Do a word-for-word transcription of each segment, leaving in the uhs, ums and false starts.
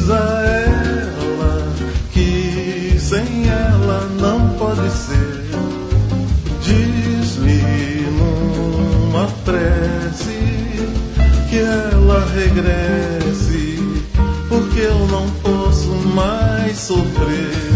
Diz a ela que sem ela não pode ser. Diz-lhe numa prece que ela regresse, porque eu não posso mais sofrer.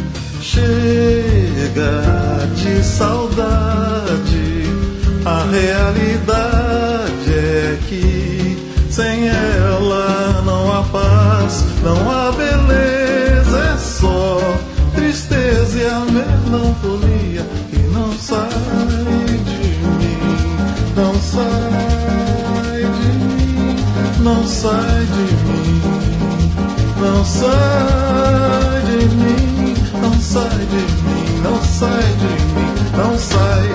Chega de saudade, a realidade é que sem ela não há paz, não há beleza, é só tristeza e a melancolia que não sai de mim, não sai de mim, não sai de mim, não sai de mim, não sai de mim, não sai de mim, não sai.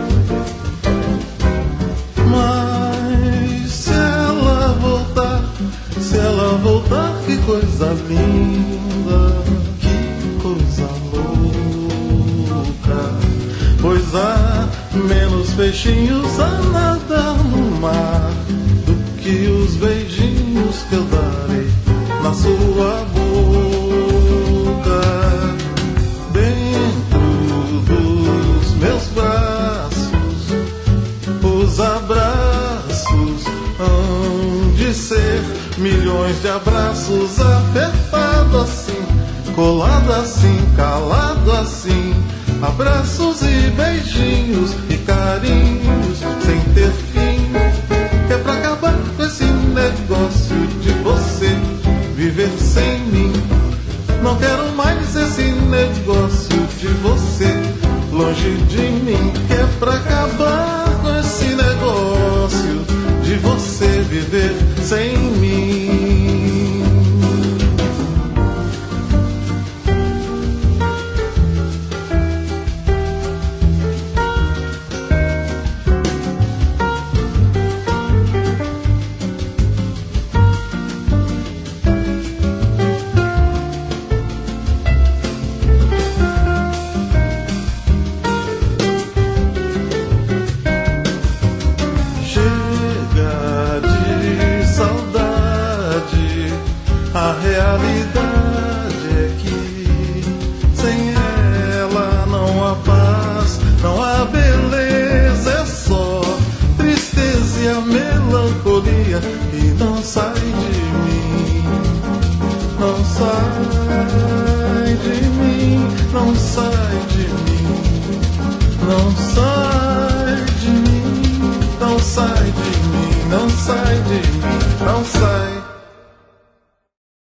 Mas se ela voltar, se ela voltar, que coisa linda, que coisa louca. Pois há menos peixinhos a nadar no mar do que os beijinhos que eu darei na sua boca. Dentro dos meus braços, os abraços hão de ser milhões de abraços, apertado assim, colado assim, calado assim. Abraços e beijinhos e carinhos sem ter fim, que é pra acabar com esse negócio de você viver sem mim. Não quero mais esse negócio de você longe de mim, que é pra acabar com esse negócio de você viver sem mim. A realidade é que sem ela não há paz, não há beleza, é só tristeza e a melancolia que não sai de mim, não sai de mim, não sai de mim, não sai de mim, não sai de mim, não sai de mim, não sai.